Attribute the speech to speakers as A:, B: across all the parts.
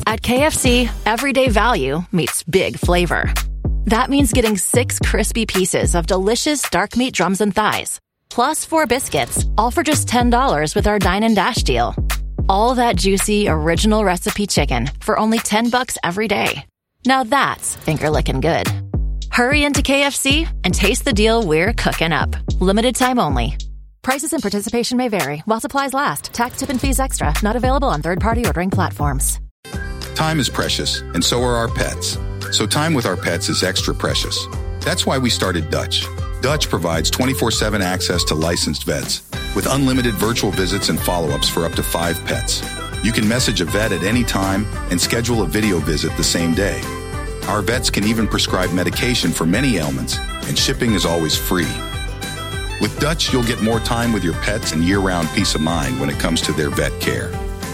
A: At KFC, everyday value meets big flavor. That means getting 6 crispy pieces of delicious dark meat drums and thighs, plus 4 biscuits, all for just $10 with our Dine and Dash deal. All that juicy, original recipe chicken for only $10 every day. Now that's finger-licking good. Hurry into KFC and taste the deal we're cooking up. Limited time only. Prices and participation may vary while supplies last. Tax, tip, and fees extra. Not available on third-party ordering platforms.
B: Time is precious, and so are our pets. So time with our pets is extra precious. That's why we started Dutch. Dutch provides 24/7 access to licensed vets with unlimited virtual visits and follow-ups for up to 5 pets. You can message a vet at any time and schedule a video visit the same day. Our vets can even prescribe medication for many ailments, and shipping is always free. With Dutch, you'll get more time with your pets and year-round peace of mind when it comes to their vet care.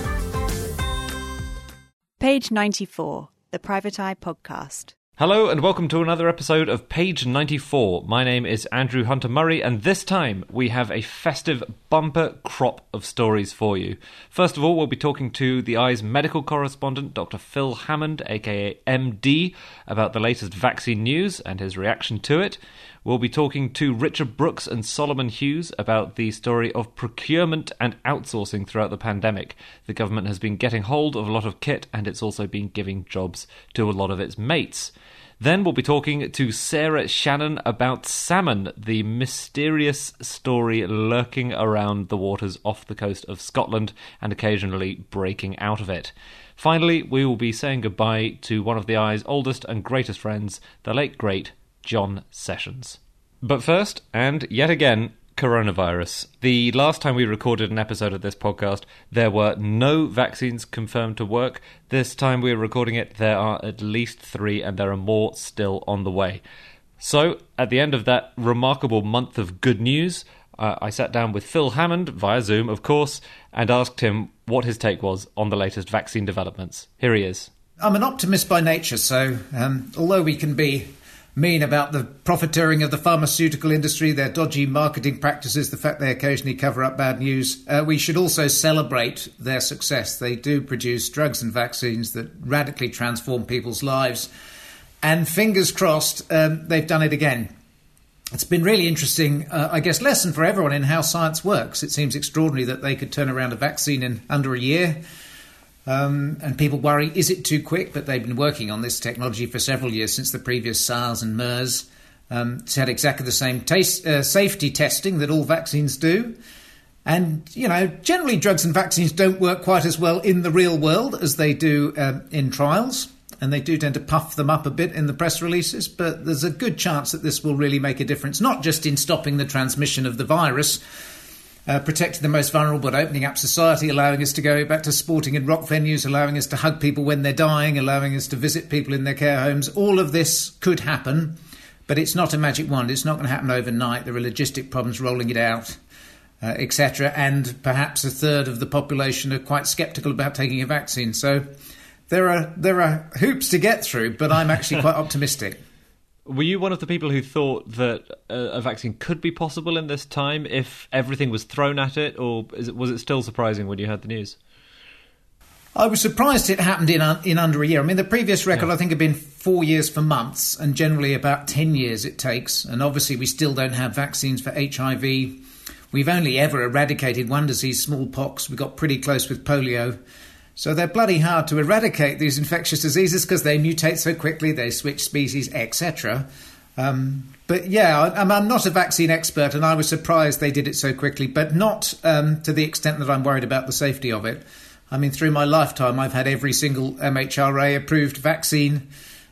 C: Page 94, the Private Eye Podcast.
D: Hello and welcome to another episode of Page 94. My name is Andrew Hunter-Murray, and this time we have a festive bumper crop of stories for you. First of all, we'll be talking to The Eye's medical correspondent, Dr. Phil Hammond, aka MD, about the latest vaccine news and his reaction to it. We'll be talking to Richard Brooks and Solomon Hughes about the story of procurement and outsourcing throughout the pandemic. The government has been getting hold of a lot of kit, and it's also been giving jobs to a lot of its mates. Then we'll be talking to Sarah Shannon about salmon, the mysterious story lurking around the waters off the coast of Scotland and occasionally breaking out of it. Finally, we will be saying goodbye to one of the Eye's oldest and greatest friends, the late great John Sessions. But first, and yet again, coronavirus. The last time we recorded an episode of this podcast, there were no vaccines confirmed to work. This time we're recording it, there are at least 3, and there are more still on the way. So, at the end of that remarkable month of good news, I sat down with Phil Hammond, via Zoom, of course, and asked him what his take was on the latest vaccine developments. Here he is.
E: I'm an optimist by nature, so although we can be mean about the profiteering of the pharmaceutical industry, their dodgy marketing practices, the fact they occasionally cover up bad news, we should also celebrate their success. They do produce drugs and vaccines that radically transform people's lives. And fingers crossed, they've done it again. It's been really interesting, lesson for everyone in how science works. It seems extraordinary that they could turn around a vaccine in under a year. And people worry, is it too quick? But they've been working on this technology for several years, since the previous SARS and MERS. It's had exactly the same safety testing that all vaccines do. And, generally drugs and vaccines don't work quite as well in the real world as they do in trials. And they do tend to puff them up a bit in the press releases. But there's a good chance that this will really make a difference, not just in stopping the transmission of the virus, protecting the most vulnerable, but opening up society, allowing us to go back to sporting and rock venues, allowing us to hug people when they're dying, allowing us to visit people in their care homes. All of this could happen, but it's not a magic wand. It's not going to happen overnight. There are logistic problems rolling it out, etc. And perhaps a third of the population are quite sceptical about taking a vaccine. So there are hoops to get through, but I'm actually quite optimistic.
D: Were you one of the people who thought that a vaccine could be possible in this time if everything was thrown at it, or was it still surprising when you heard the news?
E: I was surprised it happened in under a year. I mean, the previous record, I think, had been 4 years for months, and generally about 10 years it takes. And obviously we still don't have vaccines for HIV. We've only ever eradicated one disease, smallpox. We got pretty close with polio. So they're bloody hard to eradicate, these infectious diseases, because they mutate so quickly, they switch species, etc. But yeah, I'm not a vaccine expert, and I was surprised they did it so quickly, but not to the extent that I'm worried about the safety of it. I mean, through my lifetime, I've had every single MHRA-approved vaccine.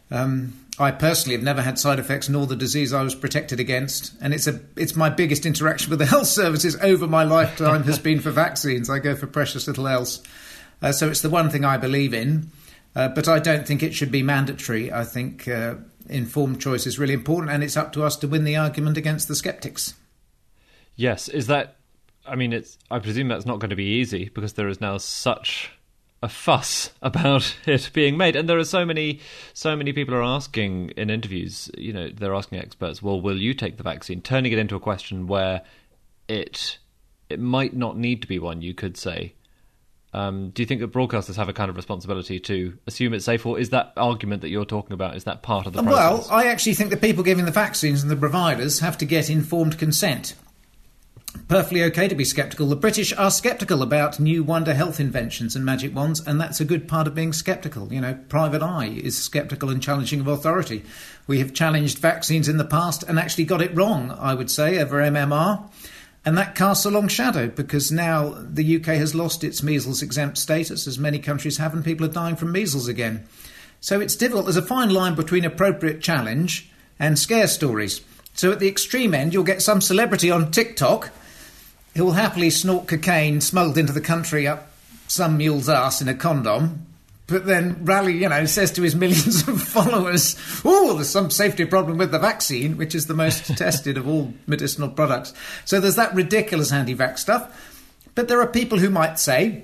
E: I personally have never had side effects nor the disease I was protected against. And it's my biggest interaction with the health services over my lifetime has been for vaccines. I go for precious little else. So it's the one thing I believe in, but I don't think it should be mandatory. I think informed choice is really important, and it's up to us to win the argument against the sceptics.
D: Yes, is that... I mean, I presume that's not going to be easy, because there is now such a fuss about it being made, and there are so many people are asking in interviews, they're asking experts, well, will you take the vaccine? Turning it into a question where it might not need to be one, you could say. Do you think that broadcasters have a kind of responsibility to assume it's safe, or is that argument that you're talking about, is that part of the process?
E: Well, I actually think the people giving the vaccines and the providers have to get informed consent. Perfectly okay to be sceptical. The British are sceptical about new wonder health inventions and magic wands, and that's a good part of being sceptical. Private eye is sceptical and challenging of authority. We have challenged vaccines in the past and actually got it wrong, I would say, over MMR. And that casts a long shadow because now the UK has lost its measles exempt status, as many countries have, and people are dying from measles again. So it's difficult. There's a fine line between appropriate challenge and scare stories. So at the extreme end, you'll get some celebrity on TikTok who will happily snort cocaine smuggled into the country up some mule's arse in a condom, but then says to his millions of followers, oh, there's some safety problem with the vaccine, which is the most tested of all medicinal products. So there's that ridiculous anti-vax stuff. But there are people who might say,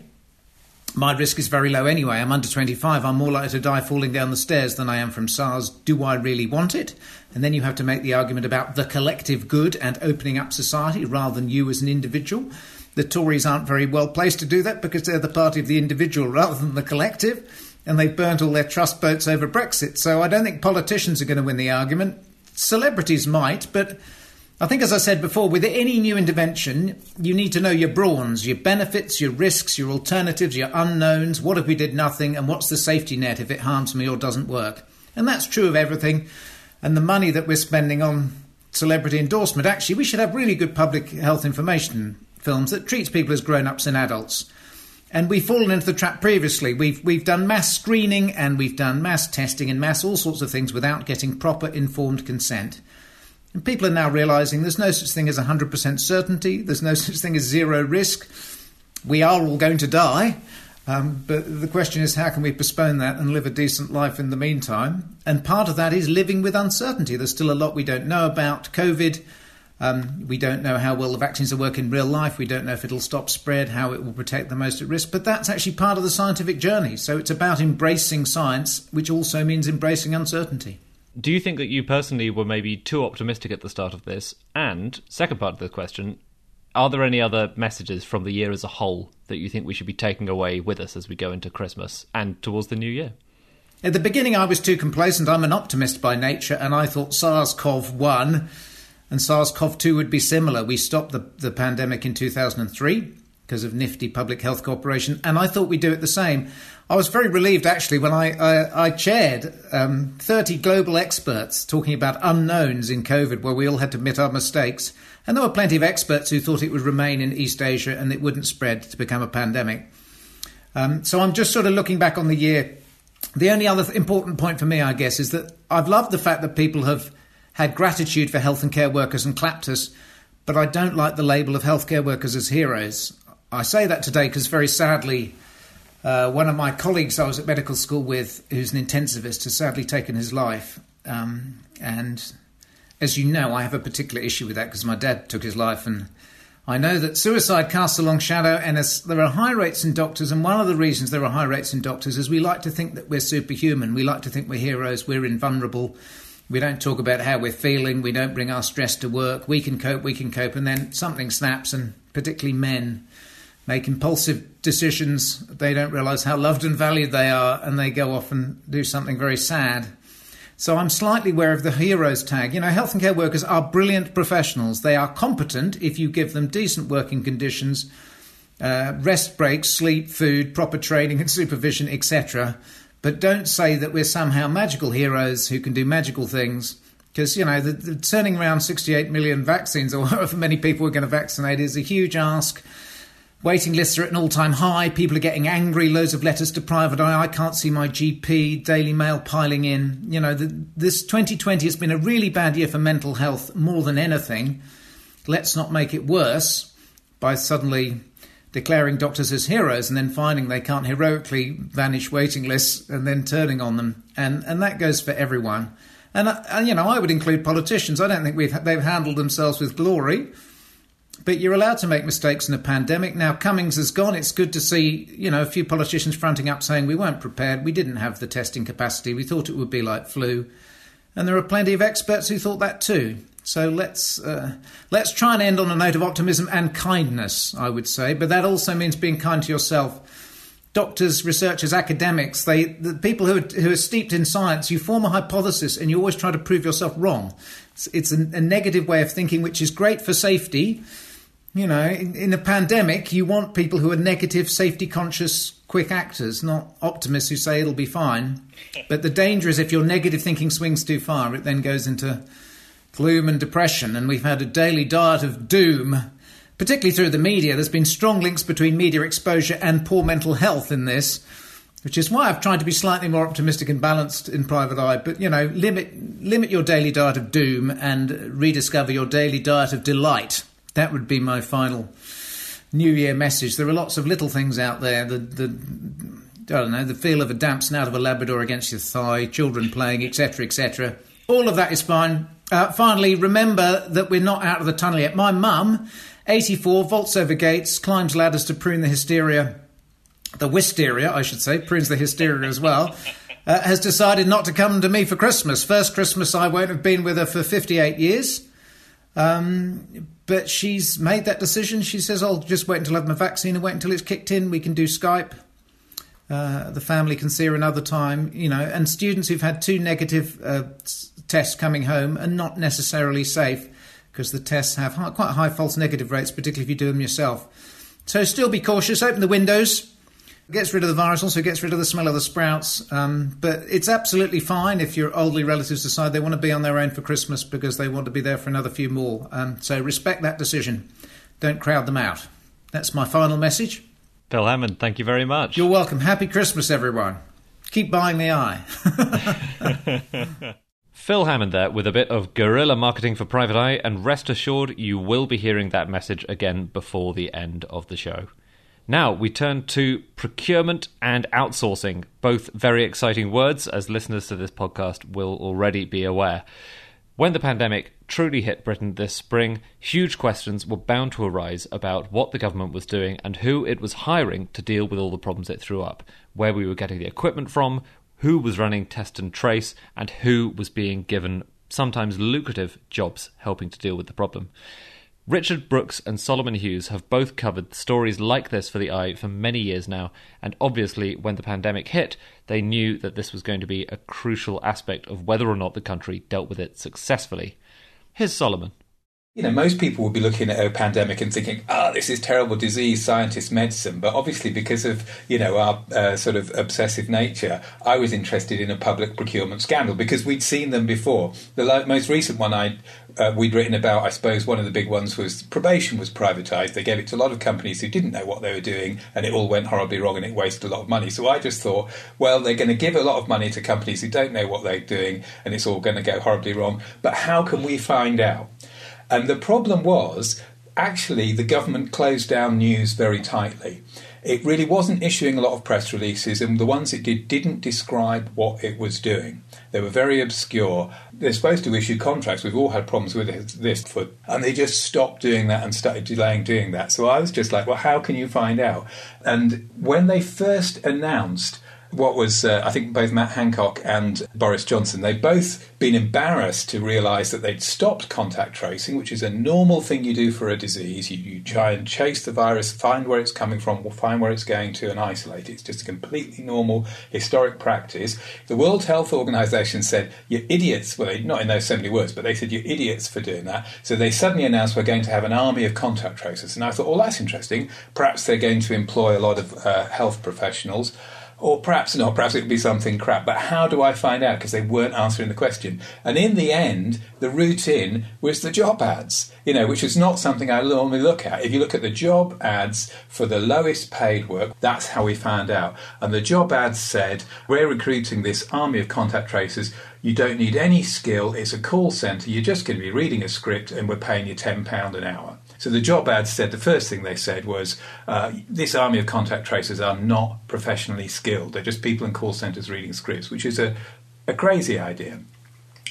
E: my risk is very low anyway. I'm under 25. I'm more likely to die falling down the stairs than I am from SARS. Do I really want it? And then you have to make the argument about the collective good and opening up society rather than you as an individual. The Tories aren't very well placed to do that because they're the party of the individual rather than the collective, and they've burnt all their trust votes over Brexit. So I don't think politicians are going to win the argument. Celebrities might, but I think, as I said before, with any new intervention, you need to know your brawns, your benefits, your risks, your alternatives, your unknowns, what if we did nothing, and what's the safety net if it harms me or doesn't work. And that's true of everything. And the money that we're spending on celebrity endorsement, actually, we should have really good public health information films that treats people as grown-ups and adults. And we've fallen into the trap previously. We've done mass screening and we've done mass testing and mass all sorts of things without getting proper informed consent. And people are now realising there's no such thing as 100% certainty. There's no such thing as zero risk. We are all going to die. But the question is, how can we postpone that and live a decent life in the meantime? And part of that is living with uncertainty. There's still a lot we don't know about COVID. We don't know how well the vaccines will work in real life. We don't know if it'll stop spread, how it will protect the most at risk. But that's actually part of the scientific journey. So it's about embracing science, which also means embracing uncertainty.
D: Do you think that you personally were maybe too optimistic at the start of this? And, second part of the question, are there any other messages from the year as a whole that you think we should be taking away with us as we go into Christmas and towards the new year?
E: At the beginning, I was too complacent. I'm an optimist by nature, and I thought SARS-CoV-1 and SARS-CoV-2 would be similar. We stopped the pandemic in 2003 because of nifty public health cooperation, and I thought we'd do it the same. I was very relieved, actually, when I chaired 30 global experts talking about unknowns in COVID, where we all had to admit our mistakes. And there were plenty of experts who thought it would remain in East Asia and it wouldn't spread to become a pandemic. So I'm just sort of looking back on the year. The only other important point for me, I guess, is that I've loved the fact that people have had gratitude for health and care workers and clapped us, but I don't like the label of healthcare workers as heroes. I say that today because, very sadly, one of my colleagues I was at medical school with, who's an intensivist, has sadly taken his life. And as you know, I have a particular issue with that because my dad took his life, and I know that suicide casts a long shadow, and there are high rates in doctors, and one of the reasons there are high rates in doctors is we like to think that we're superhuman. We like to think we're heroes, we're invulnerable. We don't talk about how we're feeling, we don't bring our stress to work. We can cope, and then something snaps, and particularly men make impulsive decisions. They don't realise how loved and valued they are, and they go off and do something very sad. So I'm slightly aware of the heroes tag. You know, health and care workers are brilliant professionals. They are competent if you give them decent working conditions, rest breaks, sleep, food, proper training and supervision, etc. But don't say that we're somehow magical heroes who can do magical things. Because, you know, the turning around 68 million vaccines, or however many people we're going to vaccinate, is a huge ask. Waiting lists are at an all-time high. People are getting angry. Loads of letters to private eye. I can't see my GP. Daily Mail piling in. You know, this 2020 has been a really bad year for mental health more than anything. Let's not make it worse by suddenly declaring doctors as heroes and then finding they can't heroically vanish waiting lists and then turning on them. And that goes for everyone. And you know, I would include politicians. I don't think they've handled themselves with glory. But you're allowed to make mistakes in a pandemic. Now, Cummings has gone. It's good to see, you know, a few politicians fronting up saying we weren't prepared. We didn't have the testing capacity. We thought it would be like flu. And there are plenty of experts who thought that too. So let's try and end on a note of optimism and kindness, I would say. But that also means being kind to yourself. doctors, researchers, academics, the people who are steeped in science, you form a hypothesis and you always try to prove yourself wrong. It's a negative way of thinking, which is great for safety. You know, in a pandemic, you want people who are negative, safety-conscious, quick actors, not optimists who say it'll be fine. But the danger is if your negative thinking swings too far, it then goes into gloom and depression. And we've had a daily diet of doom, particularly through the media. There's been strong links between media exposure and poor mental health in this, which is why I've tried to be slightly more optimistic and balanced in Private Eye. But, you know, limit your daily diet of doom and rediscover your daily diet of delight. That would be my final New Year message. There are lots of little things out there. The feel of a damp snout of a Labrador against your thigh, children playing, etc., etc. All of that is fine. Finally, remember that we're not out of the tunnel yet. My mum, 84, vaults over gates, climbs ladders to prune the wisteria, I should say, prunes the hysteria as well, has decided not to come to me for Christmas. First Christmas I won't have been with her for 58 years. But she's made that decision. She says, I'll just wait until I have my vaccine and wait until it's kicked in. We can do Skype. The family can see her another time, you know. And students who've had 2 negative tests coming home are not necessarily safe because the tests have quite high false negative rates, particularly if you do them yourself. So still be cautious. Open the windows. Gets rid of the virus, also gets rid of the smell of the sprouts. But it's absolutely fine if your elderly relatives decide they want to be on their own for Christmas because they want to be there for another few more. So respect that decision. Don't crowd them out. That's my final message.
D: Phil Hammond, thank you very much.
E: You're welcome. Happy Christmas, everyone. Keep buying the eye.
D: Phil Hammond there with a bit of guerrilla marketing for Private Eye, and rest assured you will be hearing that message again before the end of the show. Now we turn to procurement and outsourcing, both very exciting words, as listeners to this podcast will already be aware. When the pandemic truly hit Britain this spring, huge questions were bound to arise about what the government was doing and who it was hiring to deal with all the problems it threw up, where we were getting the equipment from, who was running test and trace, and who was being given sometimes lucrative jobs helping to deal with the problem. Richard Brooks and Solomon Hughes have both covered stories like this for the Eye for many years now, and obviously when the pandemic hit, they knew that this was going to be a crucial aspect of whether or not the country dealt with it successfully. Here's Solomon.
F: You know, most people would be looking at a pandemic and thinking, this is terrible disease, scientist, medicine. But obviously because of, you know, our sort of obsessive nature, I was interested in a public procurement scandal because we'd seen them before. The most recent one we'd written about, I suppose one of the big ones was probation was privatised. They gave it to a lot of companies who didn't know what they were doing and it all went horribly wrong and it wasted a lot of money. So I just thought, well, they're going to give a lot of money to companies who don't know what they're doing and it's all going to go horribly wrong. But how can we find out? And the problem was, actually, the government closed down news very tightly. It really wasn't issuing a lot of press releases, and the ones it did didn't describe what it was doing. They were very obscure. They're supposed to issue contracts. We've all had problems with this, and they just stopped doing that and started delaying doing that. So I was just like, well, how can you find out? And when they first announced what was, I think both Matt Hancock and Boris Johnson, they've both been embarrassed to realise that they'd stopped contact tracing, which is a normal thing you do for a disease. You try and chase the virus, find where it's coming from, find where it's going to and isolate it. It's just a completely normal historic practice. The World Health Organization said, you're idiots. Well, not in those so many words, but they said you're idiots for doing that. So they suddenly announced we're going to have an army of contact tracers. And I thought, well, that's interesting. Perhaps they're going to employ a lot of health professionals. Or perhaps not, perhaps it would be something crap. But how do I find out? Because they weren't answering the question. And in the end, the route in was the job ads, which is not something I normally look at. If you look at the job ads for the lowest paid work, that's how we found out. And the job ads said, we're recruiting this army of contact tracers. You don't need any skill. It's a call centre. You're just going to be reading a script and we're paying you £10 an hour. So the job ads said, the first thing they said was, this army of contact tracers are not professionally skilled. They're just people in call centres reading scripts, which is a crazy idea.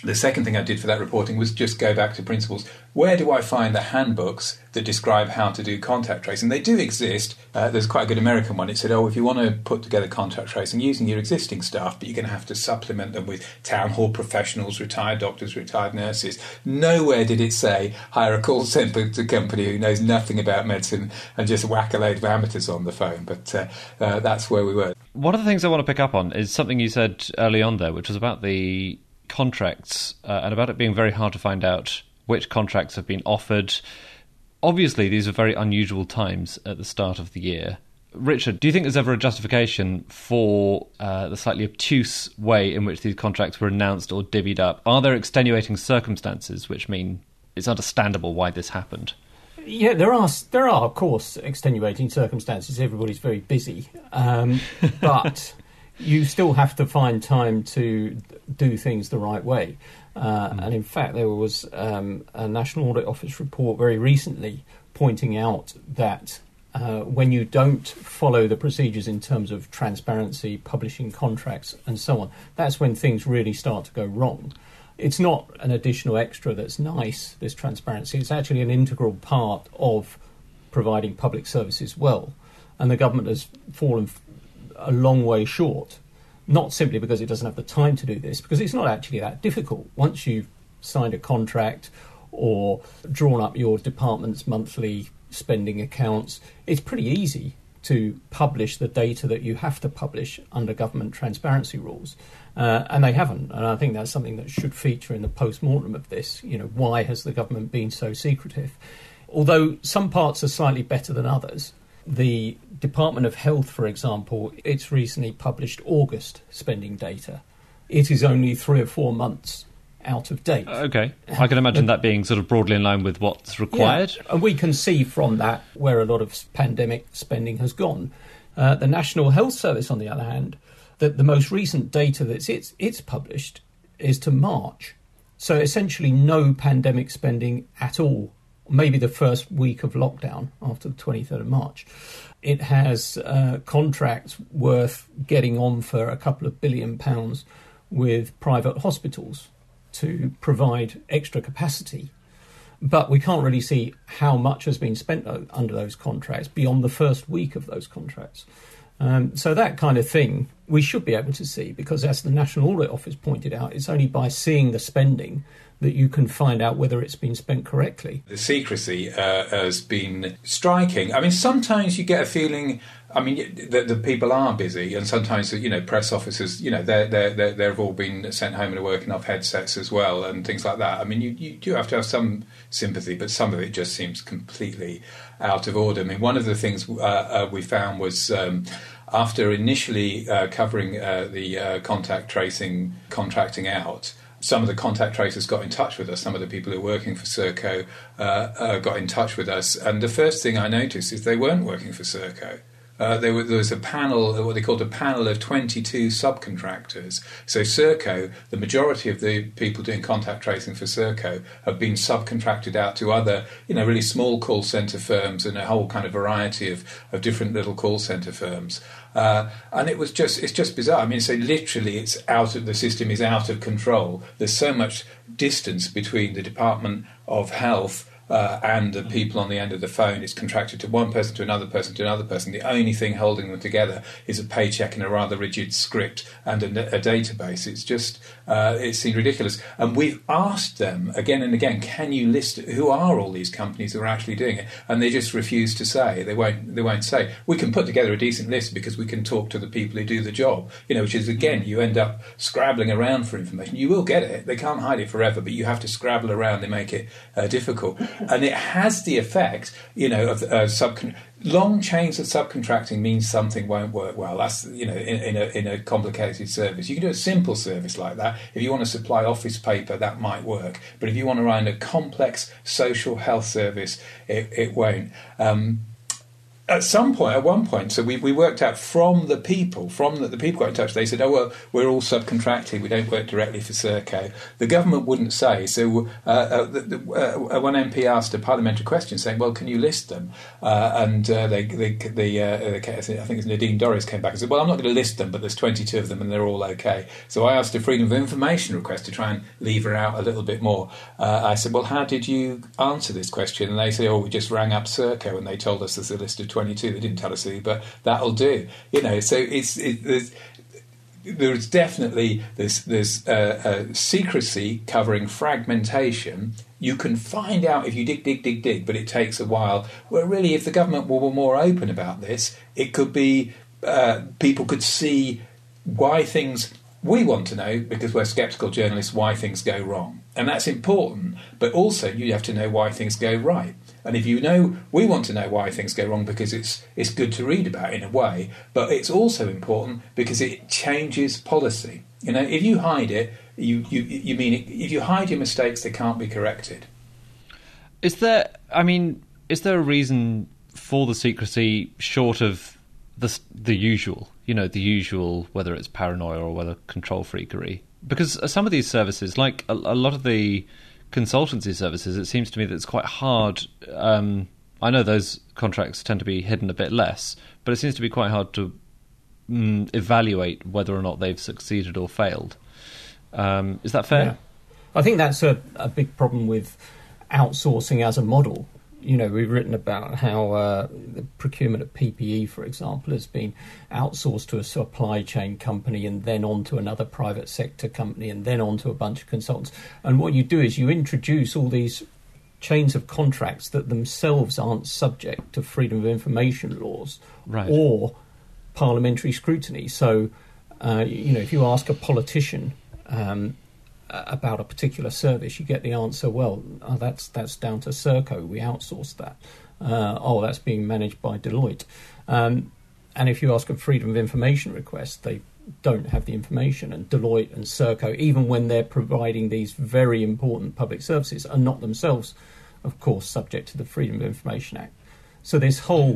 F: The second thing I did for that reporting was just go back to principles. Where do I find the handbooks that describe how to do contact tracing? They do exist. There's quite a good American one. It said, if you want to put together contact tracing using your existing staff, but you're going to have to supplement them with town hall professionals, retired doctors, retired nurses. Nowhere did it say, hire a call centre company who knows nothing about medicine and just whack a load of amateurs on the phone. But that's where we were.
D: One of the things I want to pick up on is something you said early on there, which was about the contracts and about it being very hard to find out which contracts have been offered. Obviously, these are very unusual times at the start of the year. Richard, do you think there's ever a justification for the slightly obtuse way in which these contracts were announced or divvied up? Are there extenuating circumstances which mean it's understandable why this happened?
G: Yeah, there are of course extenuating circumstances. Everybody's very busy, but you still have to find time to do things the right way. And in fact, there was a National Audit Office report very recently pointing out that when you don't follow the procedures in terms of transparency, publishing contracts and so on, that's when things really start to go wrong. It's not an additional extra that's nice, this transparency. It's actually an integral part of providing public services well. And the government has fallen a long way short, not simply because it doesn't have the time to do this, because it's not actually that difficult. Once you've signed a contract or drawn up your department's monthly spending accounts, it's pretty easy to publish the data that you have to publish under government transparency rules. And they haven't. And I think that's something that should feature in the post-mortem of this. You know, why has the government been so secretive? Although some parts are slightly better than others. The Department of Health, for example, it's recently published August spending data. It is only 3 or 4 months out of date.
D: Okay. I can imagine that being sort of broadly in line with what's required.
G: Yeah. And we can see from that where a lot of pandemic spending has gone. The National Health Service, on the other hand, that the most recent data that it's published is to March. So essentially no pandemic spending at all. Maybe the first week of lockdown after the 23rd of March. It has contracts worth getting on for a couple of £1 billion with private hospitals to provide extra capacity. But we can't really see how much has been spent under those contracts beyond the first week of those contracts. So that kind of thing we should be able to see, because as the National Audit Office pointed out, it's only by seeing the spending that you can find out whether it's been spent correctly.
F: The secrecy has been striking. I mean, sometimes you get a feeling, I mean, that the people are busy, and sometimes, you know, press officers, you know, they've all been sent home and are working off headsets as well and things like that. I mean, you do have to have some sympathy, but some of it just seems completely out of order. I mean, one of the things we found was after initially covering the contact tracing contracting out, some of the contact tracers got in touch with us. Some of the people who are working for Serco got in touch with us. And the first thing I noticed is they weren't working for Serco. There was a panel, what they called a panel of 22 subcontractors. So Serco, the majority of the people doing contact tracing for Serco have been subcontracted out to other, you know, really small call centre firms and a whole kind of variety of different little call centre firms. And it's just bizarre. I mean, so literally the system is out of control. There's so much distance between the Department of Health and the people on the end of the phone. It's contracted to one person, to another person, to another person. The only thing holding them together is a paycheck and a rather rigid script and a database. It's just, it seemed ridiculous. And we've asked them again and again, can you list who are all these companies who are actually doing it? And they just refuse to say. They won't say. We can put together a decent list because we can talk to the people who do the job, you know, which is, again, you end up scrabbling around for information. You will get it. They can't hide it forever, but you have to scrabble around. They make it difficult. And it has the effect, you know, of long chains of subcontracting means something won't work well. That's, you know, in a complicated service. You can do a simple service like that. If you want to supply office paper, that might work. But if you want to run a complex social health service, it won't. At one point, so we worked out from the people got in touch. They said, "Oh well, we're all subcontracting. We don't work directly for Serco." The government wouldn't say. So one MP asked a parliamentary question saying, "Well, can you list them?" And I think it's Nadine Dorries came back and said, "Well, I'm not going to list them, but there's 22 of them, and they're all okay." So I asked a freedom of information request to try and lever out a little bit more. I said, "Well, how did you answer this question?" And they said, "Oh, we just rang up Serco, and they told us there's a list of 22. They didn't tell us who, but that'll do." So there's definitely there's secrecy covering fragmentation. You can find out if you dig, but it takes a while. Well, really, if the government were more open about this, it could be people could see why things. We want to know, because we're sceptical journalists, why things go wrong. And that's important, but also you have to know why things go right. And if you know, we want to know why things go wrong because it's good to read about in a way, but it's also important because it changes policy. If you hide it, if you hide your mistakes, they can't be corrected.
D: Is there a reason for the secrecy short of the usual? The usual, whether it's paranoia or whether control freakery. Because some of these services, like a lot of the consultancy services, it seems to me that it's quite hard. I know those contracts tend to be hidden a bit less, but it seems to be quite hard to evaluate whether or not they've succeeded or failed. Is that fair?
G: Yeah. I think that's a big problem with outsourcing as a model. We've written about how the procurement of PPE, for example, has been outsourced to a supply chain company and then on to another private sector company and then on to a bunch of consultants. And what you do is you introduce all these chains of contracts that themselves aren't subject to freedom of information laws or parliamentary scrutiny. So, if you ask a politician about a particular service, you get the answer, well, that's down to Serco, we outsourced that. That's being managed by Deloitte. And if you ask a freedom of information request, they don't have the information. And Deloitte and Serco, even when they're providing these very important public services, are not themselves, of course, subject to the Freedom of Information Act. So this whole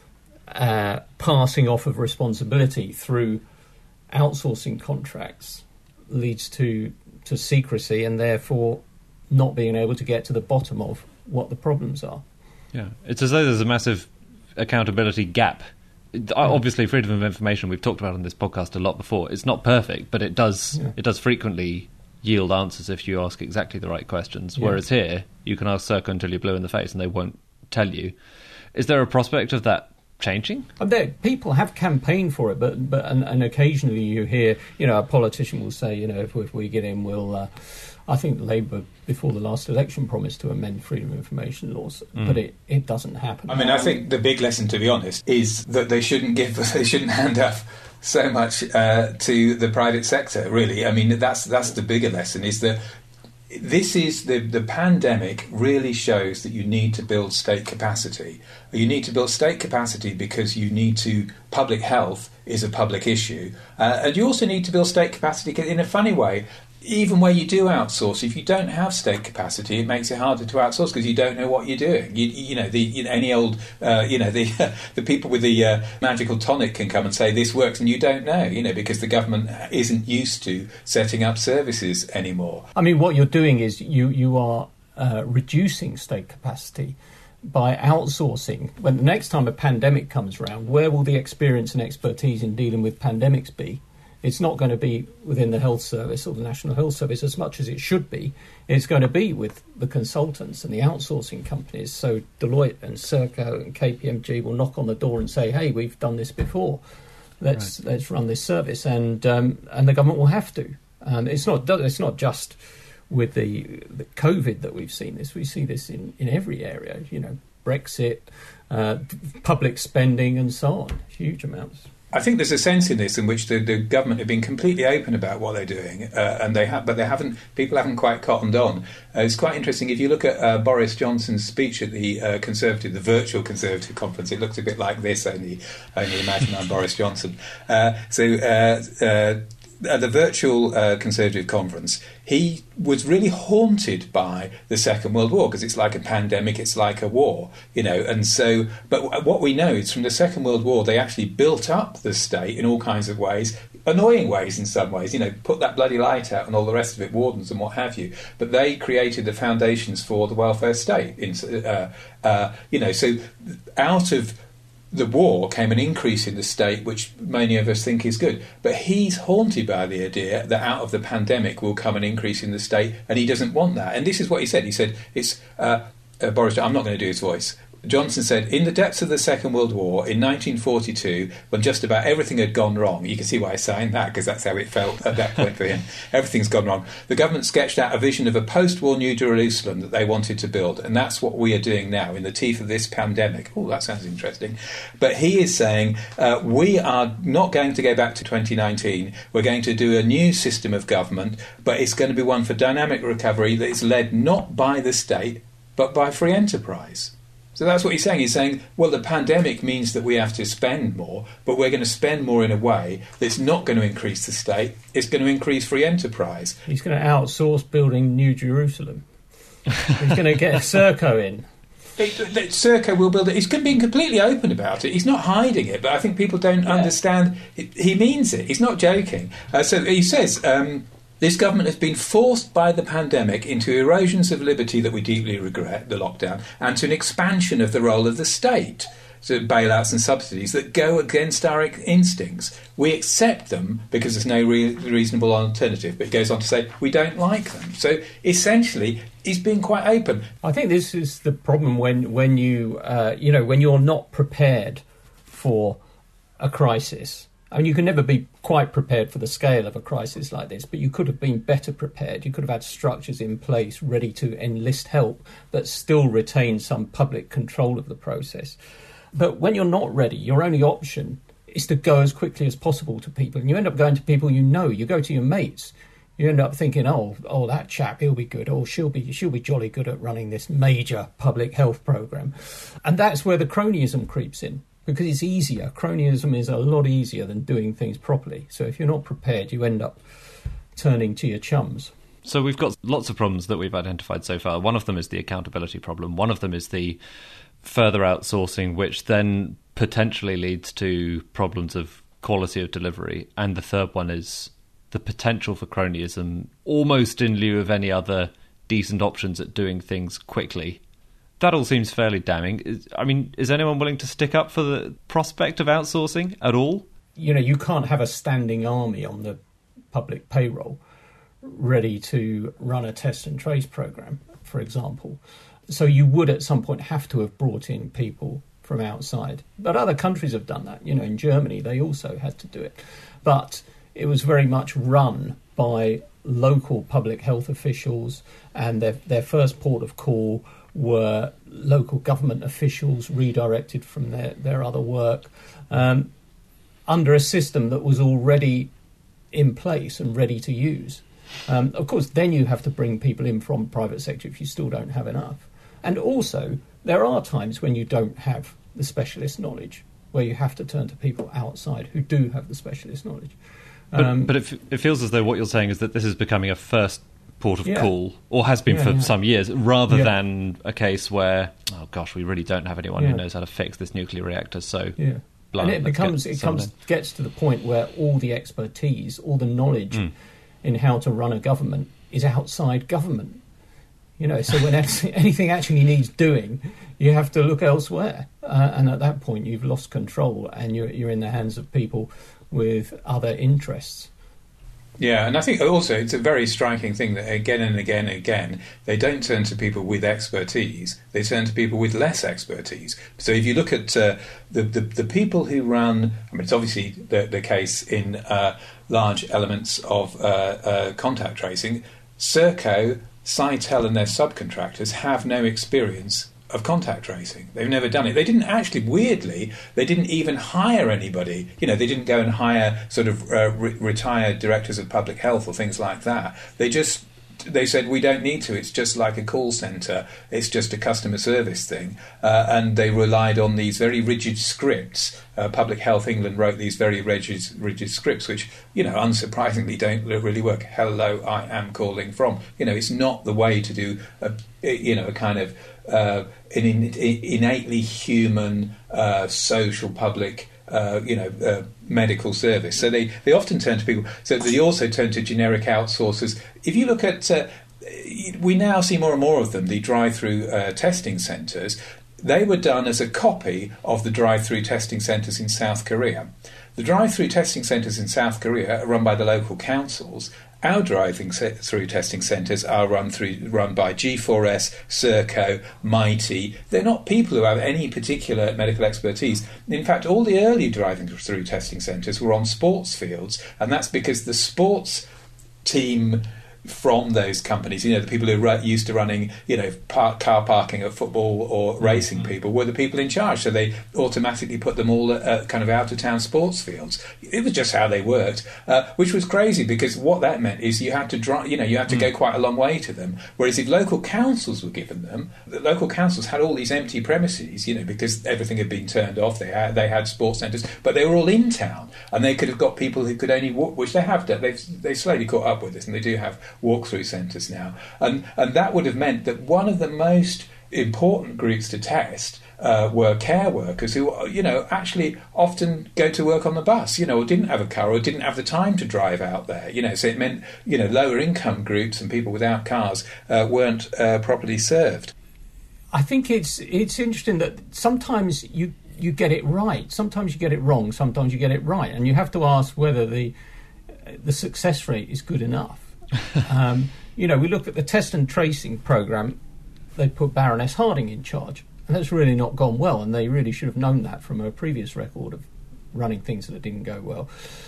G: passing off of responsibility through outsourcing contracts leads to secrecy and therefore not being able to get to the bottom of what the problems are.
D: Yeah, it's as though there's a massive accountability gap. Obviously, freedom of information, we've talked about on this podcast a lot before. It's not perfect, but it does frequently yield answers if you ask exactly the right questions. Yeah. Whereas here, you can ask Serco until you're blue in the face and they won't tell you. Is there a prospect of that changing?
G: People have campaigned for it, but occasionally you hear, a politician will say, if we get in, we'll. I think Labour before the last election promised to amend freedom of information laws, but it doesn't happen.
F: I mean, I think the big lesson, to be honest, is that they shouldn't hand up so much to the private sector. Really, I mean, that's the bigger lesson. Is that this is the pandemic really shows that you need to build state capacity. You need to build state capacity because public health is a public issue. And you also need to build state capacity in a funny way. Even where you do outsource, if you don't have state capacity, it makes it harder to outsource because you don't know what you're doing. The people with the magical tonic can come and say this works, and you don't know, because the government isn't used to setting up services anymore.
G: I mean, what you're doing is you are reducing state capacity by outsourcing. When the next time a pandemic comes around, where will the experience and expertise in dealing with pandemics be? It's not going to be within the health service or the National Health Service as much as it should be. It's going to be with the consultants and the outsourcing companies. So Deloitte and Serco and KPMG will knock on the door and say, "Hey, we've done this before. Let's run this service," and the government will have to. It's not just with the COVID that we've seen this. We see this in every area. Brexit, public spending, and so on. Huge amounts.
F: I think there's a sense in this in which the government have been completely open about what they're doing, but people haven't quite cottoned on. It's quite interesting if you look at Boris Johnson's speech at the virtual Conservative conference. It looks a bit like this, only imagine I'm Boris Johnson. at the virtual Conservative conference, he was really haunted by the Second World War, because it's like a pandemic, it's like a war, and so, but what we know is from the Second World War, they actually built up the state in all kinds of ways, annoying ways in some ways, put that bloody light out and all the rest of it, wardens and what have you, but they created the foundations for the welfare state, so out of the war came an increase in the state, which many of us think is good. But he's haunted by the idea that out of the pandemic will come an increase in the state, and he doesn't want that. And this is what he said. He said, it's Boris, I'm not going to do his voice. Johnson said, in the depths of the Second World War, in 1942, when just about everything had gone wrong, you can see why I signed that, because that's how it felt at that point for him, everything's gone wrong, the government sketched out a vision of a post-war New Jerusalem that they wanted to build, and that's what we are doing now, in the teeth of this pandemic. Oh, that sounds interesting. But he is saying, we are not going to go back to 2019, we're going to do a new system of government, but it's going to be one for dynamic recovery that is led not by the state, but by free enterprise. So that's what he's saying. He's saying, well, the pandemic means that we have to spend more, but we're going to spend more in a way that's not going to increase the state. It's going to increase free enterprise.
G: He's going to outsource building New Jerusalem. He's going to get Serco in.
F: Serco will build it. He's being completely open about it. He's not hiding it, but I think people don't understand. He means it. He's not joking. So he says... this government has been forced by the pandemic into erosions of liberty that we deeply regret, the lockdown, and to an expansion of the role of the state, so bailouts and subsidies that go against our instincts. We accept them because there's no reasonable alternative, but it goes on to say we don't like them. So essentially, he's being quite open.
G: I think this is the problem when you're not prepared for a crisis. I mean, you can never be quite prepared for the scale of a crisis like this, but you could have been better prepared. You could have had structures in place ready to enlist help, but still retain some public control of the process. But when you're not ready, your only option is to go as quickly as possible to people. And you end up going to people you know. You go to your mates. You end up thinking, oh, that chap, he'll be good. Oh, she'll be jolly good at running this major public health programme. And that's where the cronyism creeps in. Because it's easier. Cronyism is a lot easier than doing things properly. So if you're not prepared, you end up turning to your chums.
D: So we've got lots of problems that we've identified so far. One of them is the accountability problem. One of them is the further outsourcing, which then potentially leads to problems of quality of delivery. And the third one is the potential for cronyism, almost in lieu of any other decent options at doing things quickly. That all seems fairly damning. Is anyone willing to stick up for the prospect of outsourcing at all?
G: You can't have a standing army on the public payroll ready to run a test and trace program, for example. So you would at some point have to have brought in people from outside. But other countries have done that. In Germany, they also had to do it. But it was very much run by local public health officials, and their first port of call were local government officials redirected from their other work under a system that was already in place and ready to use. Of course, then you have to bring people in from private sector if you still don't have enough. And also, there are times when you don't have the specialist knowledge, where you have to turn to people outside who do have the specialist knowledge.
D: But it feels as though what you're saying is that this is becoming a first port of call, or has been for some years, rather than a case where, oh gosh, we really don't have anyone who knows how to fix this nuclear reactor, so... Yeah.
G: And it gets to the point where all the expertise, all the knowledge in how to run a government is outside government. So when anything actually needs doing, you have to look elsewhere. And at that point, you've lost control and you're in the hands of people with other interests.
F: Yeah, and I think also it's a very striking thing that again and again and again, they don't turn to people with expertise, they turn to people with less expertise. So if you look at the people who run, it's obviously the case in large elements of contact tracing, Serco, Sitel and their subcontractors have no experience of contact tracing. They've never done it. They didn't actually, weirdly, they didn't even hire anybody. They didn't go and hire sort of retired directors of public health or things like that. They just they said, we don't need to. It's just like a call centre. It's just a customer service thing. And they relied on these very rigid scripts. Public Health England wrote these very rigid scripts, which, unsurprisingly don't really work. Hello, I am calling from. It's not the way to do a kind of an innately human social public medical service. So they often turn to people. So they also turn to generic outsourcers. If you look at, we now see more and more of them, the drive-through testing centres. They were done as a copy of the drive-through testing centres in South Korea. The drive-through testing centres in South Korea are run by the local councils. Our drive-through testing centres are run by G4S, Serco, Mighty. They're not people who have any particular medical expertise. In fact, all the early drive-through testing centres were on sports fields, and that's because the sports team from those companies, the people who used to running, car parking at football or racing people, were the people in charge. So they automatically put them all at kind of out-of-town sports fields. It was just how they worked, which was crazy, because what that meant is you had to drive, you had to go quite a long way to them. Whereas if local councils were given them, the local councils had all these empty premises, because everything had been turned off. They had sports centres, but they were all in town, and they could have got people who could only walk, which they have done. They slowly caught up with this, and they do have walk-through centres now, and that would have meant that one of the most important groups to test were care workers who, actually often go to work on the bus, or didn't have a car or didn't have the time to drive out there, so it meant, lower income groups and people without cars weren't properly served.
G: I think it's interesting that sometimes you get it right, sometimes you get it wrong, sometimes you get it right, and you have to ask whether the success rate is good enough. We look at the test and tracing programme. They put Baroness Harding in charge, and that's really not gone well, and they really should have known that from her previous record of running things that didn't go well.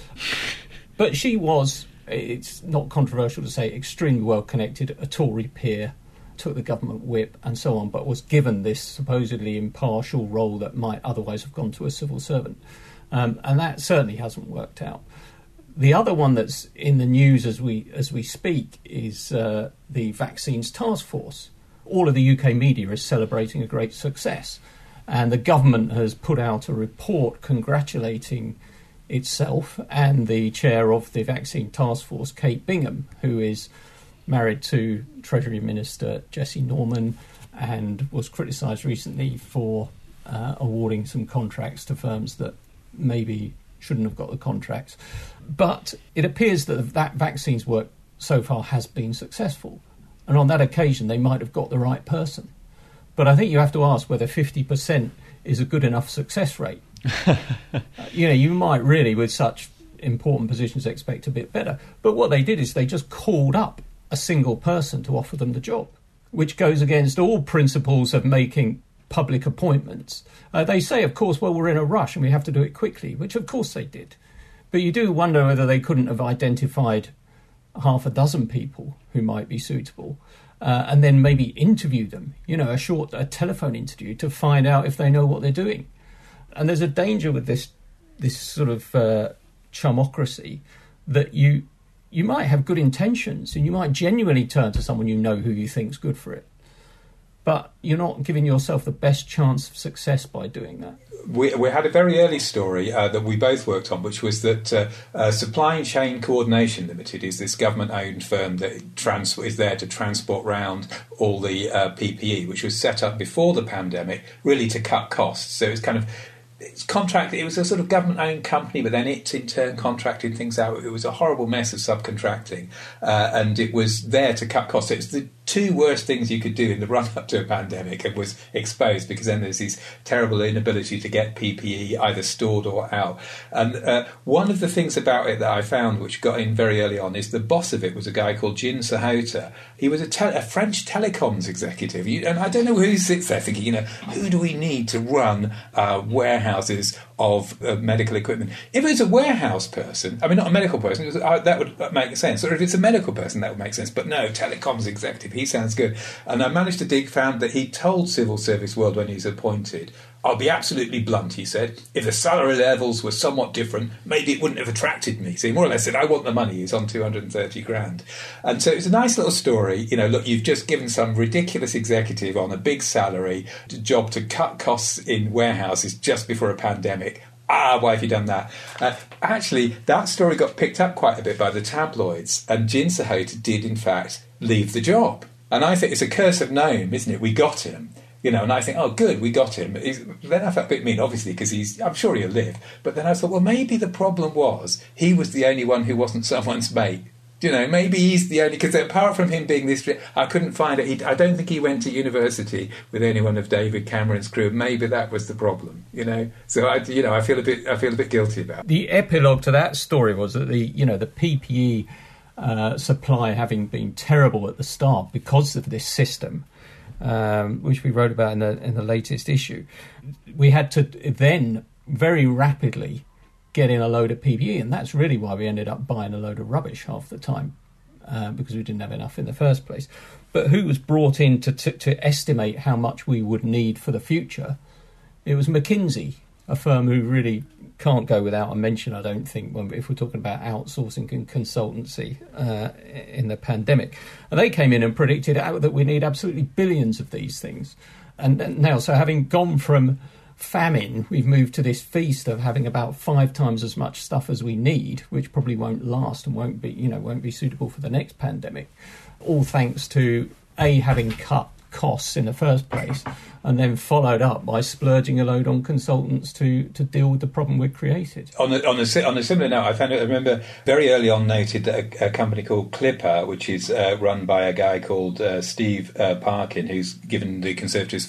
G: But she was, it's not controversial to say, extremely well connected, a Tory peer, took the government whip and so on, but was given this supposedly impartial role that might otherwise have gone to a civil servant, and that certainly hasn't worked out. The other one that's in the news as we speak is the Vaccines Task Force. All of the UK media is celebrating a great success, and the government has put out a report congratulating itself and the chair of the Vaccine Task Force, Kate Bingham, who is married to Treasury Minister Jesse Norman and was criticised recently for awarding some contracts to firms that maybe shouldn't have got the contracts. But it appears that vaccines work so far has been successful. And on that occasion, they might have got the right person. But I think you have to ask whether 50% is a good enough success rate. You might really, with such important positions, expect a bit better. But what they did is they just called up a single person to offer them the job, which goes against all principles of making public appointments. They say, of course, well, we're in a rush and we have to do it quickly, which of course they did. But you do wonder whether they couldn't have identified half a dozen people who might be suitable and then maybe interview them, a telephone interview to find out if they know what they're doing. And there's a danger with this sort of chumocracy that you might have good intentions and you might genuinely turn to someone who you think's good for it. But you're not giving yourself the best chance of success by doing that.
F: We had a very early story that we both worked on, which was that Supply Chain Coordination Limited is this government-owned firm that is there to transport round all the PPE, which was set up before the pandemic, really to cut costs. So it's kind of... It was a sort of government-owned company, but then it in turn contracted things out. It was a horrible mess of subcontracting, and it was there to cut costs. It's the two worst things you could do in the run-up to a pandemic, and was exposed because then there's this terrible inability to get PPE either stored or out. And one of the things about it that I found, which got in very early on, is the boss of it was a guy called Jin Sahota. He was a French telecoms executive, and I don't know who sits there thinking, who do we need to run warehouses of medical equipment? If it's a warehouse person, I mean, not a medical person, that would make sense. Or if it's a medical person, that would make sense. But no, telecoms executive, he sounds good. And I managed to found that he told Civil Service World when he was appointed, I'll be absolutely blunt, he said. If the salary levels were somewhat different, maybe it wouldn't have attracted me. So he more or less said, I want the money. He's on 230 grand. And so it's a nice little story. Look, you've just given some ridiculous executive on a big salary job to cut costs in warehouses just before a pandemic. Why have you done that? Actually, that story got picked up quite a bit by the tabloids, and Jin Sahota did, in fact, leave the job. And I think it's a curse of Noam, isn't it? We got him. And I think, oh, good, we got him. Then I felt a bit mean, obviously, because I'm sure he'll live. But then I thought, well, maybe the problem was he was the only one who wasn't someone's mate. Maybe he's the only... Because apart from him being this... I couldn't find it. I don't think he went to university with any one of David Cameron's crew. Maybe that was the problem, So, I feel a bit guilty about it.
G: The epilogue to that story was that the PPE supply having been terrible at the start because of this system... which we wrote about in the latest issue, we had to then very rapidly get in a load of PPE, and that's really why we ended up buying a load of rubbish half the time, because we didn't have enough in the first place. But who was brought in to estimate how much we would need for the future? It was McKinsey, a firm who really can't go without a mention, I don't think, if we're talking about outsourcing and consultancy in the pandemic. And they came in and predicted that we need absolutely billions of these things. And now, so having gone from famine, we've moved to this feast of having about 5 times as much stuff as we need, which probably won't last and won't be suitable for the next pandemic. All thanks to having cut costs in the first place, and then followed up by splurging a load on consultants to deal with the problem we've created.
F: On a similar note, I remember very early on noted that a company called Clipper, which is run by a guy called Steve Parkin, who's given the Conservatives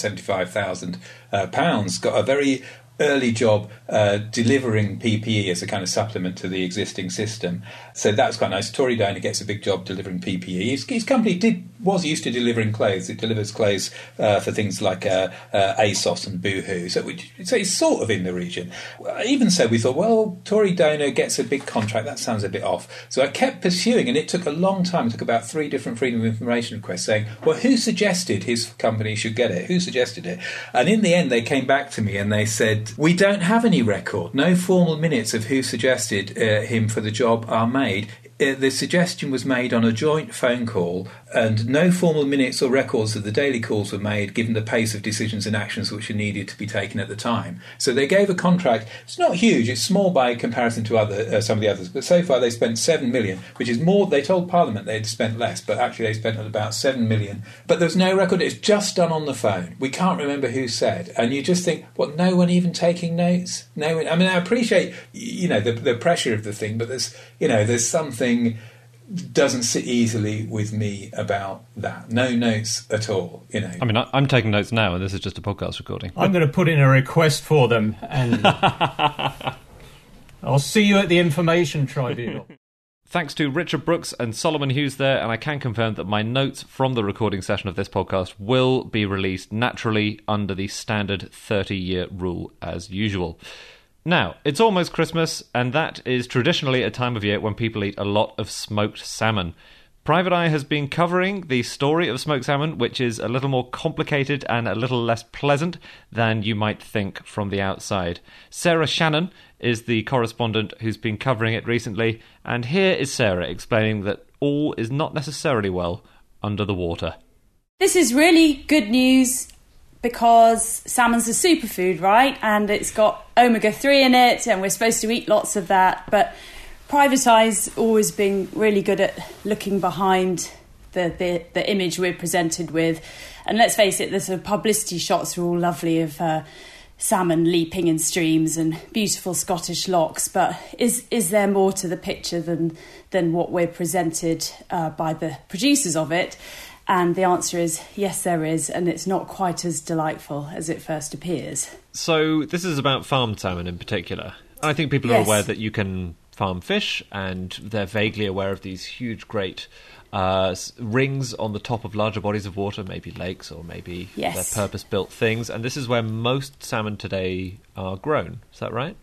F: £475,000, got a very early job delivering PPE as a kind of supplement to the existing system. So that's quite nice. Tory Downer gets a big job delivering PPE. His company was used to delivering clothes. It delivers clothes for things like ASOS and Boohoo. So it's sort of in the region. Even so, we thought, well, Tory Downer gets a big contract. That sounds a bit off. So I kept pursuing, and it took a long time. It took about 3 different Freedom of Information requests saying, well, who suggested his company should get it? Who suggested it? And in the end, they came back to me and they said, we don't have any record. No formal minutes of who suggested him for the job are made. The suggestion was made on a joint phone call, and no formal minutes or records of the daily calls were made given the pace of decisions and actions which are needed to be taken at the time. So they gave a contract. It's not huge. It's small by comparison to some of the others. But so far they spent $7 million, which is more. They told Parliament they'd spent less, but actually they spent about $7 million. But there's no record. It's just done on the phone. We can't remember who said. And you just think, what, no one even taking notes? No one. I mean, I appreciate, the pressure of the thing, but there's something doesn't sit easily with me about that. No notes at all,
D: I mean, I'm taking notes now, and this is just a podcast recording.
G: I'm going to put in a request for them, and I'll see you at the Information Tribunal.
D: Thanks to Richard Brooks and Solomon Hughes there, and I can confirm that my notes from the recording session of this podcast will be released naturally under the standard 30-year rule as usual. Now, it's almost Christmas, and that is traditionally a time of year when people eat a lot of smoked salmon. Private Eye has been covering the story of smoked salmon, which is a little more complicated and a little less pleasant than you might think from the outside. Sarah Shannon is the correspondent who's been covering it recently, and here is Sarah explaining that all is not necessarily well under the water.
H: This is really good news, because salmon's a superfood, right? And it's got omega-3 in it, and we're supposed to eat lots of that. But Private Eye's always been really good at looking behind the image we're presented with. And let's face it, the sort of publicity shots are all lovely of salmon leaping in streams and beautiful Scottish lochs. But is there more to the picture than what we're presented by the producers of it? And the answer is yes, there is, and it's not quite as delightful as it first appears.
D: So this is about farmed salmon in particular. I think people are aware that you can farm fish, and they're vaguely aware of these huge, great rings on the top of larger bodies of water, maybe lakes or maybe they're purpose-built things. And this is where most salmon today are grown. Is that right?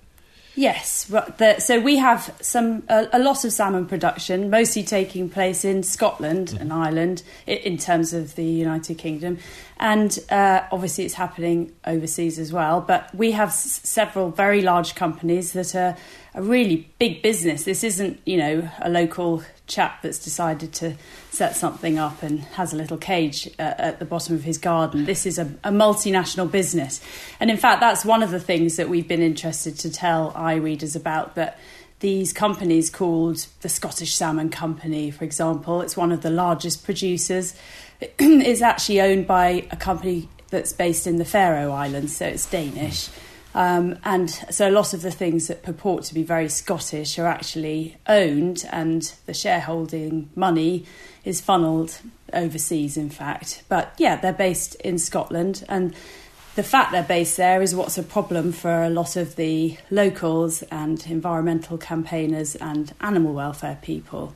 H: Yes, so we have a lot of salmon production, mostly taking place in Scotland and Ireland in terms of the United Kingdom, and obviously it's happening overseas as well. But we have several very large companies that are a really big business. This isn't, a local chap that's decided to set something up and has a little cage at the bottom of his garden. This is a multinational business. And in fact, that's one of the things that we've been interested to tell iReaders about, that these companies called the Scottish Salmon Company, for example, it's one of the largest producers. It's actually owned by a company that's based in the Faroe Islands, so it's Danish. And so a lot of the things that purport to be very Scottish are actually owned, and the shareholding money is funneled overseas, in fact. But yeah, they're based in Scotland, and the fact they're based there is what's a problem for a lot of the locals and environmental campaigners and animal welfare people.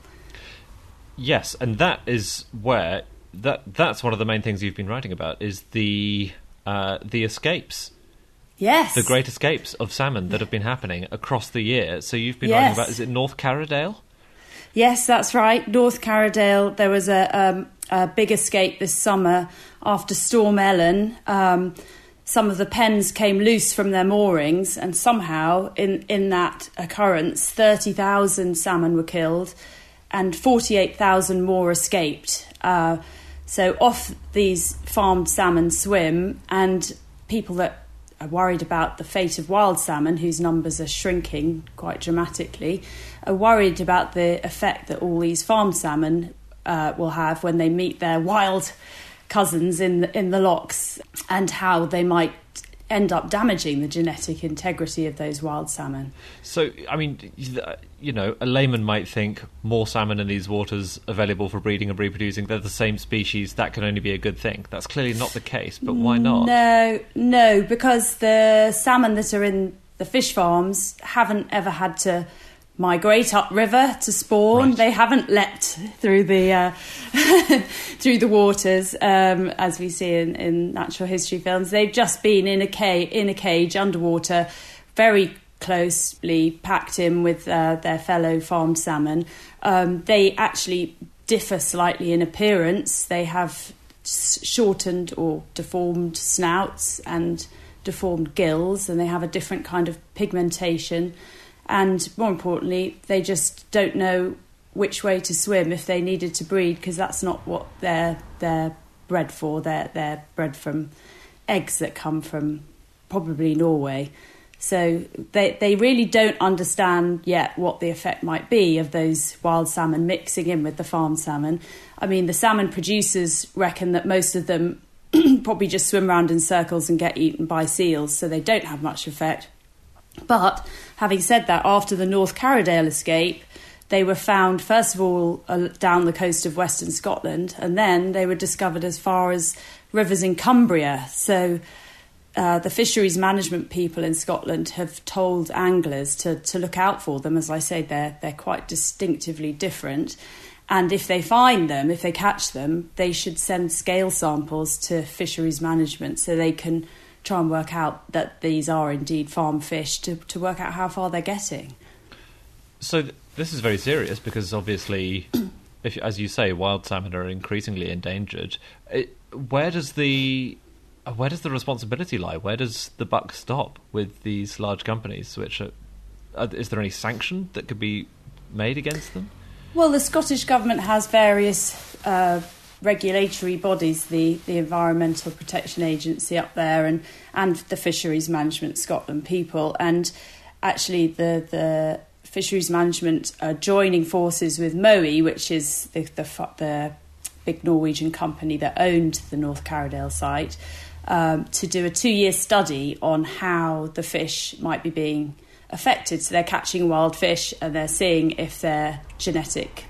D: Yes, and that is where that's one of the main things you've been writing about, is the escapes.
H: Yes.
D: The great escapes of salmon that have been happening across the year. So you've been writing about, is it North Carradale?
H: Yes, that's right. North Carradale, there was a big escape this summer after Storm Ellen. Some of the pens came loose from their moorings, and somehow in that occurrence, 30,000 salmon were killed and 48,000 more escaped. So off these farmed salmon swim, and people that are worried about the fate of wild salmon, whose numbers are shrinking quite dramatically, are worried about the effect that all these farmed salmon will have when they meet their wild cousins in the lochs, and how they might end up damaging the genetic integrity of those wild salmon.
D: So, I mean, a layman might think more salmon in these waters available for breeding and reproducing, they're the same species, that can only be a good thing. That's clearly not the case, but why not?
H: No, because the salmon that are in the fish farms haven't ever had to migrate upriver to spawn.
D: Right.
H: They haven't leapt through the through the waters as we see in natural history films. They've just been in a cage underwater, very closely packed in with their fellow farmed salmon. They actually differ slightly in appearance. They have shortened or deformed snouts and deformed gills, and they have a different kind of pigmentation. And more importantly, they just don't know which way to swim if they needed to breed, because that's not what they're bred for. They're bred from eggs that come from probably Norway. So they really don't understand yet what the effect might be of those wild salmon mixing in with the farmed salmon. I mean, the salmon producers reckon that most of them probably just swim around in circles and get eaten by seals, so they don't have much effect. But having said that, after the North Carradale escape, they were found, first of all, down the coast of Western Scotland, and then they were discovered as far as rivers in Cumbria. So the fisheries management people in Scotland have told anglers to look out for them. As I say, they're quite distinctively different. And if they find them, if they catch them, they should send scale samples to fisheries management so they can try and work out that these are indeed farm fish, to work out how far they're getting. So
D: this is very serious, because obviously, if, as you say, wild salmon are increasingly endangered. Where does the responsibility lie? Where does the buck stop with these large companies? Is there any sanction that could be made against them?
H: Well, the Scottish Government has various regulatory bodies, the Environmental Protection Agency up there and the Fisheries Management Scotland people. And actually the Fisheries Management are joining forces with Mowi, which is the big Norwegian company that owned the North Carradale site, to do a 2-year study on how the fish might be being affected. So they're catching wild fish and they're seeing if their genetic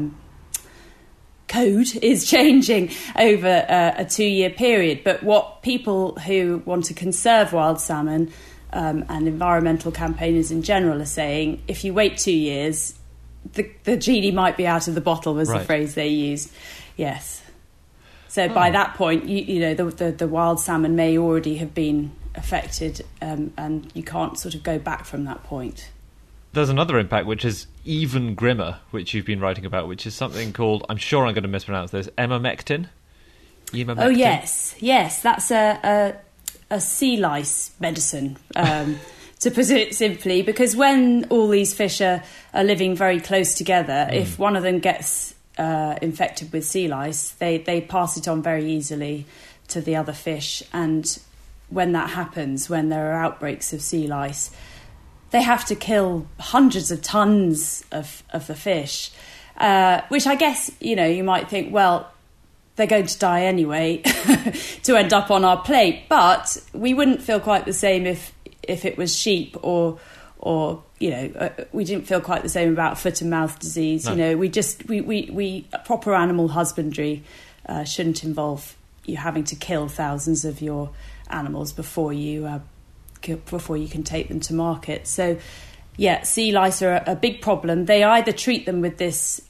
H: code is changing over a 2-year period. But what people who want to conserve wild salmon and environmental campaigners in general are saying, if you wait 2 years, the genie might be out of the bottle, was the phrase they used. Yes. So by that point, you know, the wild salmon may already have been affected, and you can't sort of go back from that point.
D: There's another impact which is even grimmer, which you've been writing about, which is something called, I'm sure I'm going to mispronounce this, emamectin?
H: Oh, yes, that's a sea lice medicine, to put it simply, because when all these fish are living very close together, if one of them gets infected with sea lice, they pass it on very easily to the other fish, and when that happens, when there are outbreaks of sea lice, they have to kill hundreds of tons of the fish, which I guess, you might think, well, they're going to die anyway to end up on our plate. But we wouldn't feel quite the same if it was sheep or we didn't feel quite the same about foot and mouth disease.
D: No.
H: We proper animal husbandry shouldn't involve you having to kill thousands of your animals before you can take them to market. So, yeah, sea lice are a big problem. They either treat them with this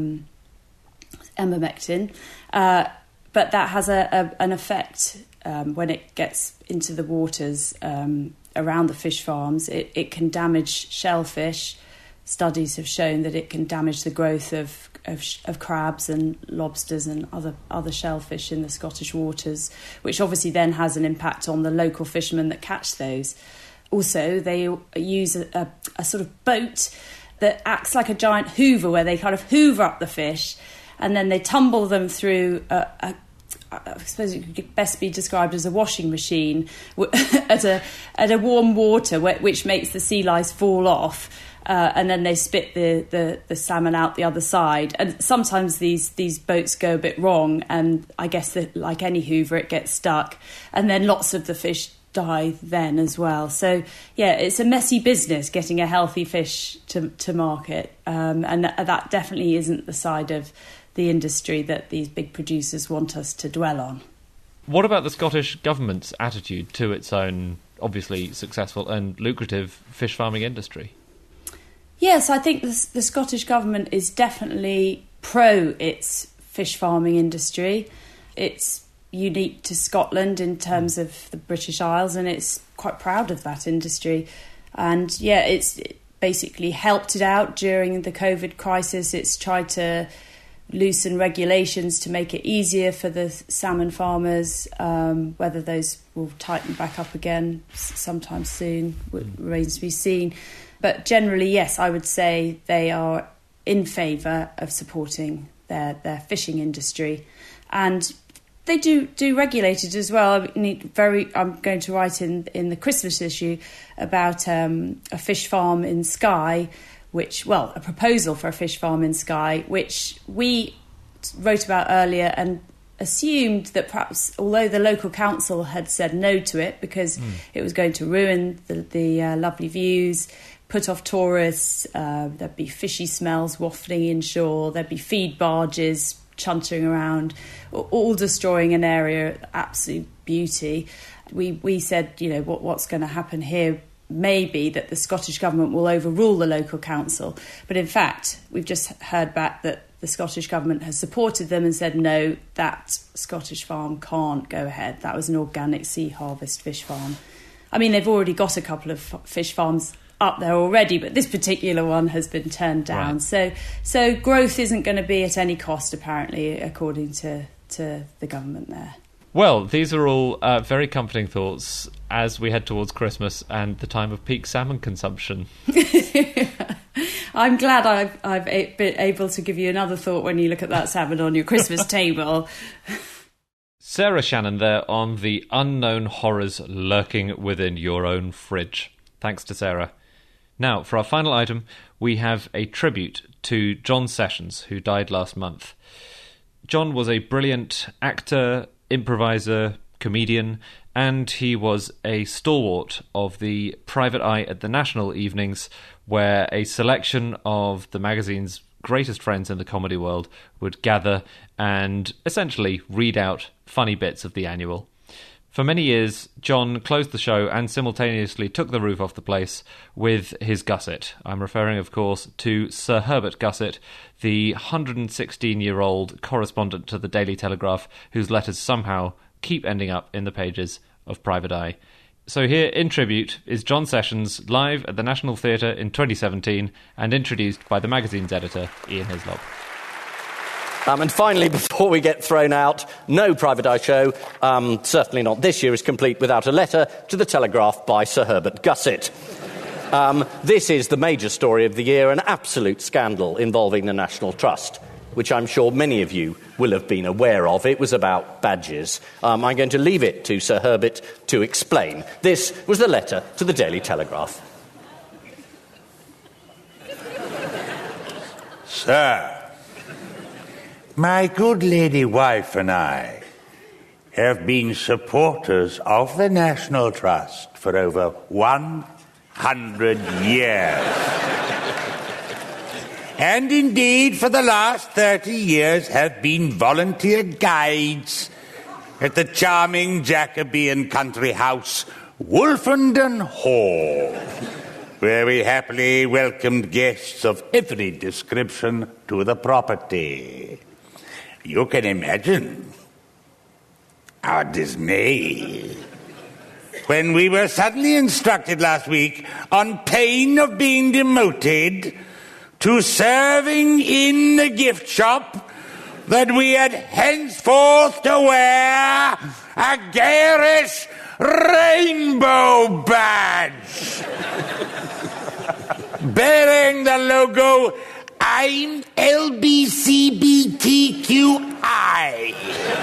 H: emamectin, but that has an effect when it gets into the waters around the fish farms. It can damage shellfish. Studies have shown that it can damage the growth of crabs and lobsters and other shellfish in the Scottish waters, which obviously then has an impact on the local fishermen that catch those. Also, they use a sort of boat that acts like a giant hoover, where they kind of hoover up the fish and then they tumble them through I suppose it could best be described as a washing machine at a warm water, which makes the sea lice fall off. And then they spit the salmon out the other side. And sometimes these boats go a bit wrong, and I guess that, like any hoover, it gets stuck. And then lots of the fish die then as well. So, yeah, it's a messy business getting a healthy fish to market. And that definitely isn't the side of the industry that these big producers want us to dwell on.
D: What about the Scottish government's attitude to its own, obviously successful and lucrative fish farming industry?
H: Yes, I think the Scottish government is definitely pro its fish farming industry. It's unique to Scotland in terms of the British Isles, and it's quite proud of that industry. And yeah, it's basically helped it out during the COVID crisis. It's tried to loosen regulations to make it easier for the salmon farmers. Whether those will tighten back up again sometime soon remains to be seen. But generally, yes, I would say they are in favour of supporting their fishing industry. And they do regulate it as well. I'm going to write in the Christmas issue about a fish farm in Skye, a proposal for a fish farm in Skye, which we wrote about earlier and assumed that perhaps, although the local council had said no to it because it was going to ruin the lovely views, put off tourists, there'd be fishy smells wafting inshore, there'd be feed barges chuntering around, all destroying an area of absolute beauty. We said, what's going to happen here may be that the Scottish government will overrule the local council. But in fact, we've just heard back that the Scottish government has supported them and said, no, that Scottish farm can't go ahead. That was an organic sea harvest fish farm. I mean, they've already got a couple of fish farms up there already, but this particular one has been turned down. Right. So growth isn't going to be at any cost, apparently, according to the government there.
D: Well, these are all very comforting thoughts as we head towards Christmas and the time of peak salmon consumption.
H: I'm glad I've been able to give you another thought when you look at that salmon on your Christmas table.
D: Sarah Shannon there on the unknown horrors lurking within your own fridge. Thanks to Sarah. Now, for our final item, we have a tribute to John Sessions, who died last month. John was a brilliant actor, improviser, comedian, and he was a stalwart of the Private Eye at the National Evenings, where a selection of the magazine's greatest friends in the comedy world would gather and essentially read out funny bits of the annual. For many years, John closed the show and simultaneously took the roof off the place with his gusset. I'm referring, of course, to Sir Herbert Gusset, the 116-year-old correspondent to the Daily Telegraph, whose letters somehow keep ending up in the pages of Private Eye. So here, in tribute, is John Sessions live at the National Theatre in 2017 and introduced by the magazine's editor, Ian Hislop.
I: And finally, before we get thrown out, no Private Eye show, certainly not this year, is complete without a letter to the Telegraph by Sir Herbert Gussett. This is the major story of the year, an absolute scandal involving the National Trust, which I'm sure many of you will have been aware of. It was about badges. I'm going to leave it to Sir Herbert to explain. This was the letter to the Daily Telegraph.
J: Sir, my good lady wife and I have been supporters of the National Trust for over 100 years. And indeed, for the last 30 years, have been volunteer guides at the charming Jacobean country house, Wolfenden Hall, where we happily welcomed guests of every description to the property. You can imagine our dismay when we were suddenly instructed last week, on pain of being demoted to serving in the gift shop, that we had henceforth to wear a garish rainbow badge bearing the logo I'm LBCBTQI.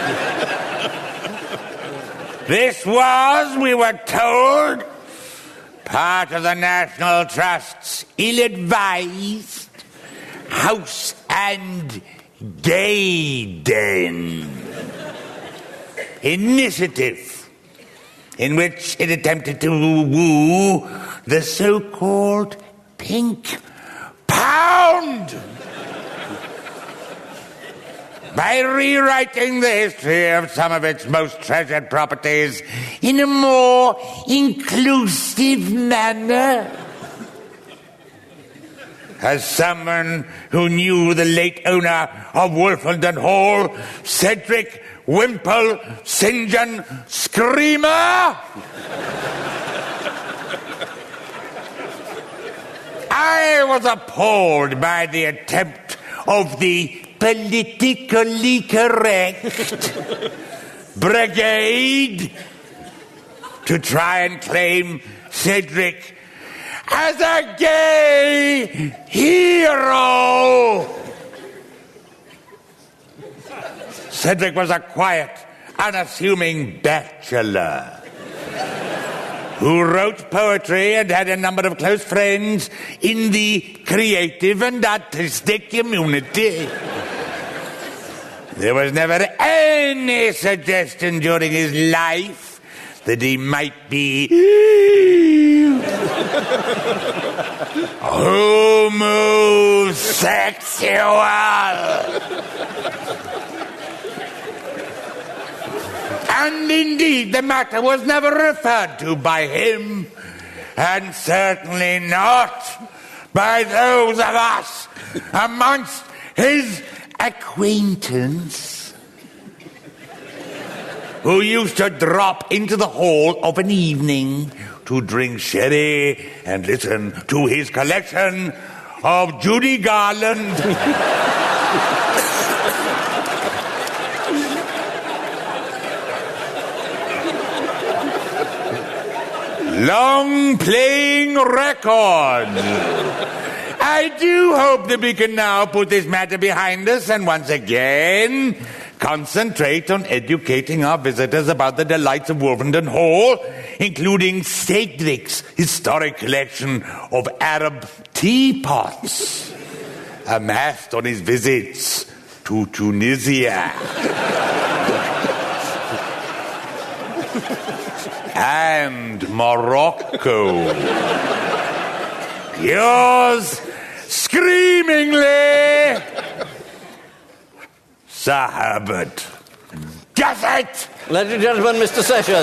J: This was, we were told, part of the National Trust's ill-advised house and gay den initiative, in which it attempted to woo the so-called Pink Pound by rewriting the history of some of its most treasured properties in a more inclusive manner. As someone who knew the late owner of Wolfenden Hall, Cedric Wimple St. John Screamer, I was appalled by the attempt of the politically correct brigade to try and claim Cedric as a gay hero. Cedric was a quiet, unassuming bachelor who wrote poetry and had a number of close friends in the creative and artistic community. There was never any suggestion during his life that he might be homosexual. And indeed, the matter was never referred to by him, and certainly not by those of us amongst his acquaintance who used to drop into the hall of an evening to drink sherry and listen to his collection of Judy Garland long-playing record. I do hope that we can now put this matter behind us and once again concentrate on educating our visitors about the delights of Wolfenden Hall, including Cedric's historic collection of Arab teapots amassed on his visits to Tunisia and Morocco. Yours screamingly, Sir Herbert Gussett.
I: Ladies and gentlemen, Mr. Sessions.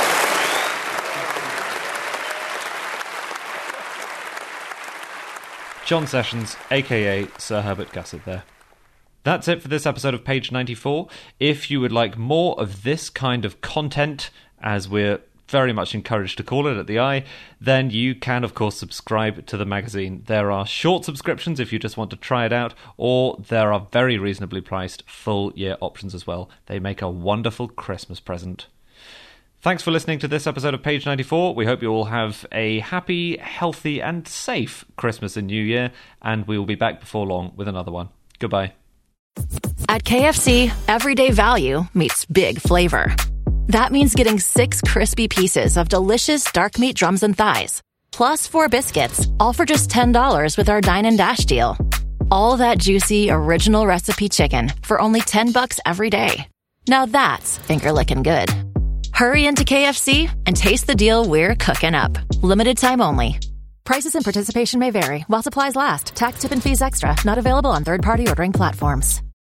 D: John Sessions, a.k.a. Sir Herbert Gussett there. That's it for this episode of Page 94. If you would like more of this kind of content, as we're very much encouraged to call it at the Eye, then you can, of course, subscribe to the magazine. There are short subscriptions if you just want to try it out, or there are very reasonably priced full-year options as well. They make a wonderful Christmas present. Thanks for listening to this episode of Page 94. We hope you all have a happy, healthy and safe Christmas and New Year, and we will be back before long with another one. Goodbye.
A: At KFC, everyday value meets big flavor. That means getting 6 crispy pieces of delicious dark meat drums and thighs, plus 4 biscuits, all for just $10 with our Dine and Dash deal. All that juicy, original recipe chicken for only $10 every day. Now that's finger-licking good. Hurry into KFC and taste the deal we're cooking up. Limited time only. Prices and participation may vary while supplies last. Tax, tip, and fees extra. Not available on third-party ordering platforms.